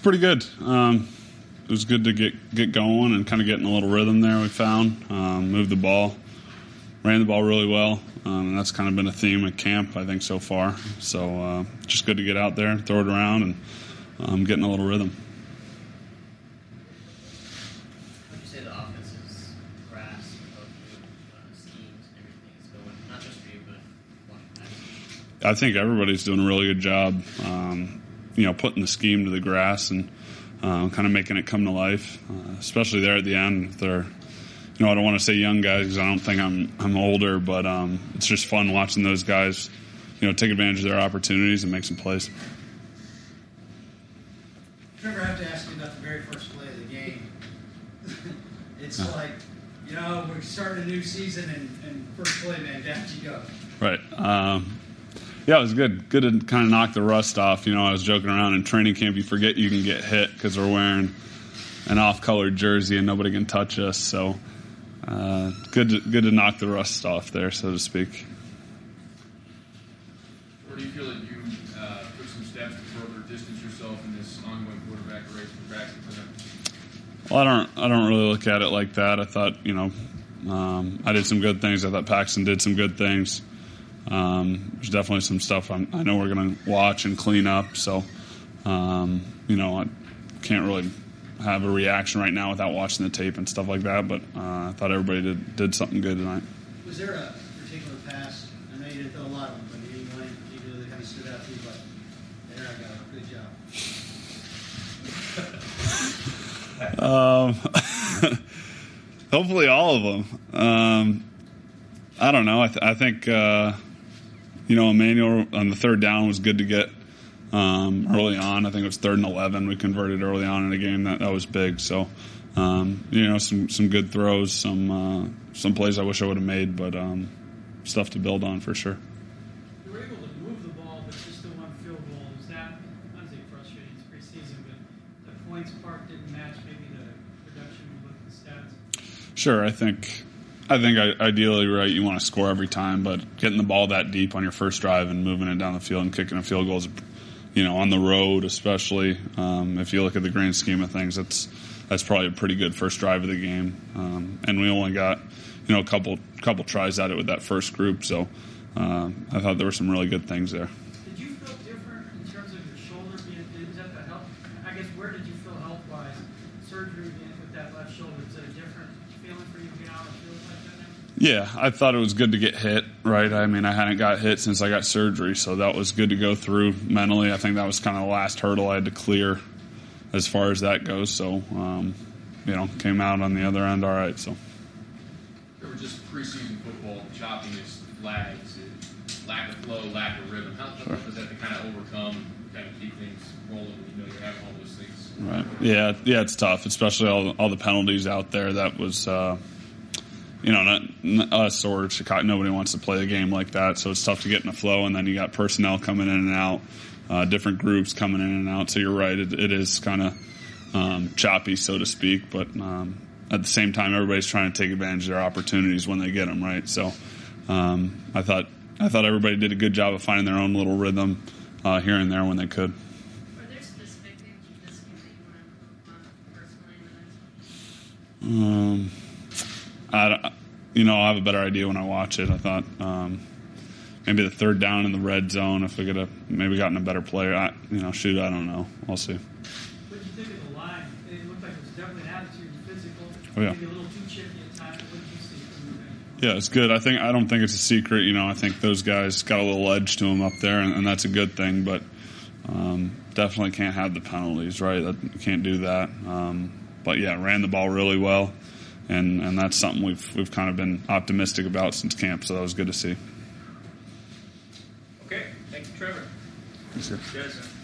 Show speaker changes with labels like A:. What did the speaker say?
A: pretty good. It was good to get going and kind of get in a little rhythm there. We found moved the ball, ran the ball really well, and that's kind of been a theme at camp, I think, so far. So just good to get out there, throw it around, and get in a little rhythm.
B: How would you say the offense's grasp of schemes and everything is going? Not just for you, but Washington.
A: I think everybody's doing a really good job, putting the scheme to the grass and kind of making it come to life, especially there at the end. They're, I don't want to say young guys because I don't think I'm older, but it's just fun watching those guys, take advantage of their opportunities and make some plays.
C: Trevor, I have to ask you about the very first play of the game. It's like, we're starting a new season and first play, man, down you go.
A: Right. Yeah, it was good. Good to kind of knock the rust off. I was joking around in training camp. You forget you can get hit because we're wearing an off-colored jersey and nobody can touch us. So good to knock the rust off there, so to speak.
D: Or do you feel that you took some steps to further distance yourself in this ongoing quarterback race for Braxton?
A: Well, I don't really look at it like that. I thought, I did some good things. I thought Paxton did some good things. There's definitely some stuff I know we're going to watch and clean up. So, I can't really have a reaction right now without watching the tape and stuff like that. But I thought everybody did something good tonight.
C: Was there a particular pass? I know you didn't throw a lot of them, but anyone in particular that kind of stood out to you? But there I go. Good job.
A: Hopefully all of them. I don't know. I think, Emmanuel on the third down was good to get early on. I think it was 3rd and 11. We converted early on in the game. That was big. So, some good throws, some plays I wish I would have made, but stuff to build on for sure.
E: You were able to move the ball, but just the one field goal. Is that, I don't say frustrating, it's preseason, but the points part didn't match maybe the production we look at the stats?
A: Sure, I think ideally, right, you want to score every time, but getting the ball that deep on your first drive and moving it down the field and kicking a field goal is, on the road especially, if you look at the grand scheme of things, that's probably a pretty good first drive of the game. And we only got, a couple tries at it with that first group, so I thought there were some really good things there.
E: Did you feel different in terms of your shoulder being, is that the help? I guess where did you feel health-wise? Surgery with that left shoulder, is it a different feeling for you to get out of the field like that now?
A: Yeah, I thought it was good to get hit, right? I mean, I hadn't got hit since I got surgery, so that was good to go through mentally. I think that was kind of the last hurdle I had to clear as far as that goes. So, came out on the other end all right. So,
D: There were just preseason football, choppiness, flags, lack of flow, lack of rhythm. How tough was that to kind of overcome, kind of keep things rolling when you're having all those things?
A: Right. Yeah, it's tough, especially all the penalties out there. That was, not us or Chicago. Nobody wants to play a game like that, so it's tough to get in the flow. And then you got personnel coming in and out, different groups coming in and out. So you're right, it is kind of choppy, so to speak. But at the same time, everybody's trying to take advantage of their opportunities when they get them, right? So I thought everybody did a good job of finding their own little rhythm here and there when they could.
F: Are there specific things you just that you want to improve on personally?
A: I'll have a better idea when I watch it. I thought maybe the third down in the red zone, if we could have maybe gotten a better player. I don't know. We'll see.
E: What did you think of the line? It looked like it was definitely an attitude and physical.
A: Oh, yeah.
E: Maybe a little too chippy at times. What did you see from the game?
A: Yeah, it's good. I don't think it's a secret. I think those guys got a little edge to them up there, and that's a good thing. But definitely can't have the penalties, right? You can't do that. But yeah, ran the ball really well, and that's something we've kind of been optimistic about since camp. So that was good to see.
B: Okay, thank you, Trevor.
A: Thanks, sir.
B: Yes.